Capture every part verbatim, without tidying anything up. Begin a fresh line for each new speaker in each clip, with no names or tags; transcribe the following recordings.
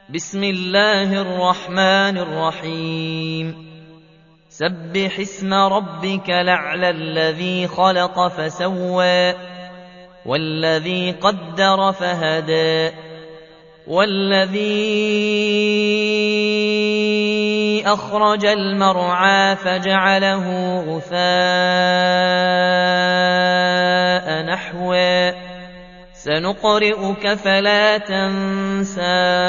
بسم الله الرحمن الرحيم سبح اسم ربك الأعلى الذي خلق فسوى والذي قدر فهدى والذي أخرج المرعى فجعله غثاء نحوا سنقرئك فلا تنسى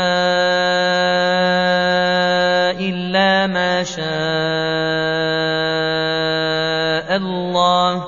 إلا ما شاء الله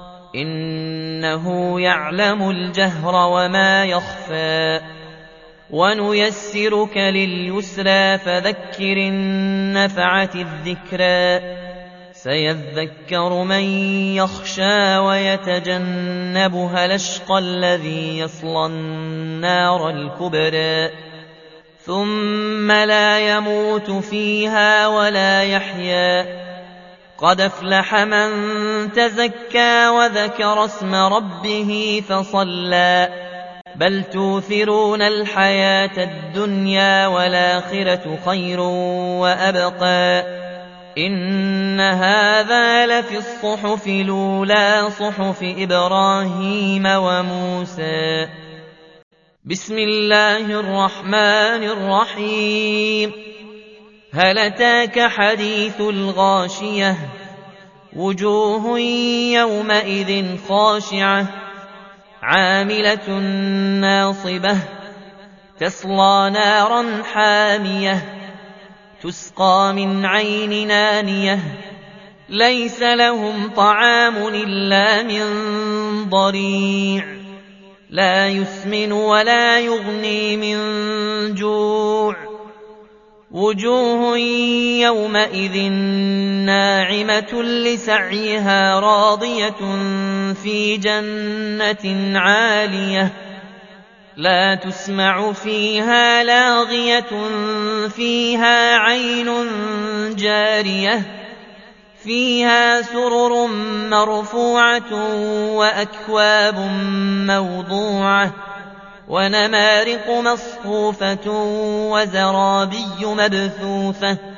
إنه يعلم الجهر وما يخفى ونيسرك لليسرى فذكر إن نفعت الذكرى سيذكر من يخشى ويتجنبها الأشقى الذي يصلى النار الكبرى ثم لا يموت فيها ولا يحيا قد أفلح من تزكى وذكر اسم ربه فصلى بل توثرون الحياة الدنيا والآخرة خير وأبقى إن هذا لفي الصحف الأولى صحف إبراهيم وموسى بسم الله الرحمن الرحيم هل أتاك حديث الغاشية وجوه يومئذ خاشعة عاملة ناصبة تصلى نارا حامية تسقى من عين نانية ليس لهم طعام إلا من ضريع لا يسمن ولا يغني من جوع وجوه يومئذ ناعمة لسعيها راضية في جنة عالية لا تسمع فيها لاغية فيها عين جارية فيها سرر مرفوعة وأكواب موضوعة ونمارق مصفوفة وزرابي مبثوثة